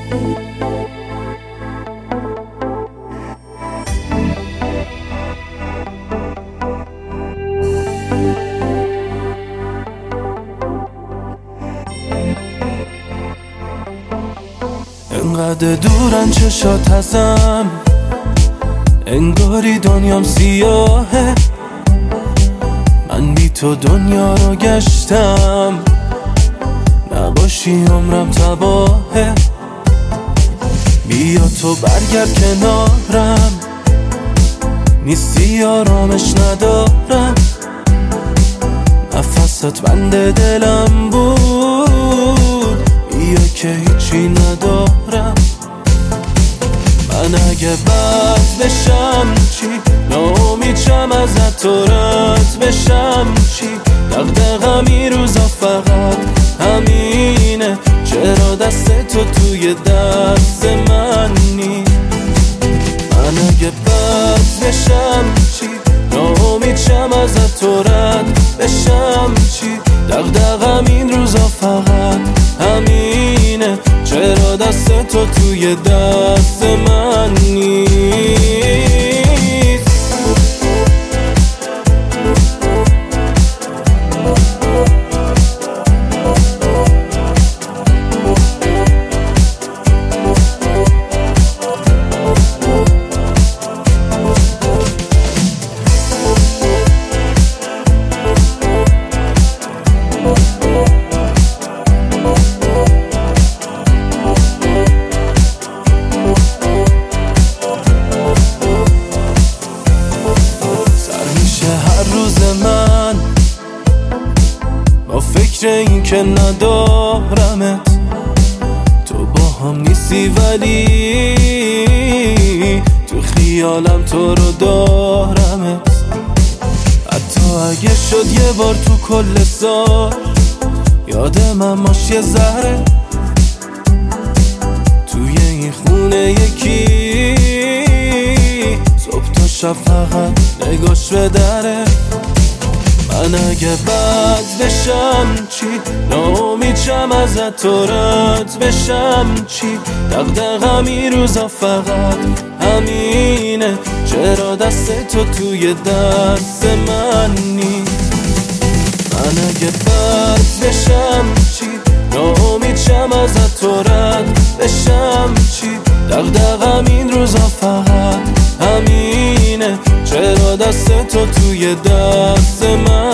انقدر دورن چشات ازم، انگاری دنیام سیاهه. من بی تو دنیا رو گشتم، نباشی عمرم تباهه. بیا تو برگرد کنارم، نیستی آرامش ندارم. نفست بند دلم بود، بیا که هیچی ندارم. من اگه بد بشم چی؟ ناامیدشم ازت تو رد بشم چی؟ دغدغم این روزا فقط همینه، چرا دست تو توی دست من نی؟ من اگه بد بشم چی؟ ناامیدشم ازت تو رد بشم چی؟ دغدغم این روزا فقط همینه، چرا دست تو توی دست من نیست؟ با فکر این که ندارمت، تو با هم نیستی ولی تو خیالم تو رو دارمت. حتی اگه شد یه بار تو کل سال، یاد من ماش یه ذره توی این خونه یکی صبح تا شب فقط نگاش به دره. من اگه بد بشم چی؟ ناامیدشم ازت تو رد بشم چی؟ دغدغم این روزا فقط همینه، چرا دست تو توی دست من نی؟ من اگه بد بشم چی؟ ناامیدشم ازت تو رد بشم چی؟ دغدغم این روزا فقط همینه، چرا دست تو توی دست من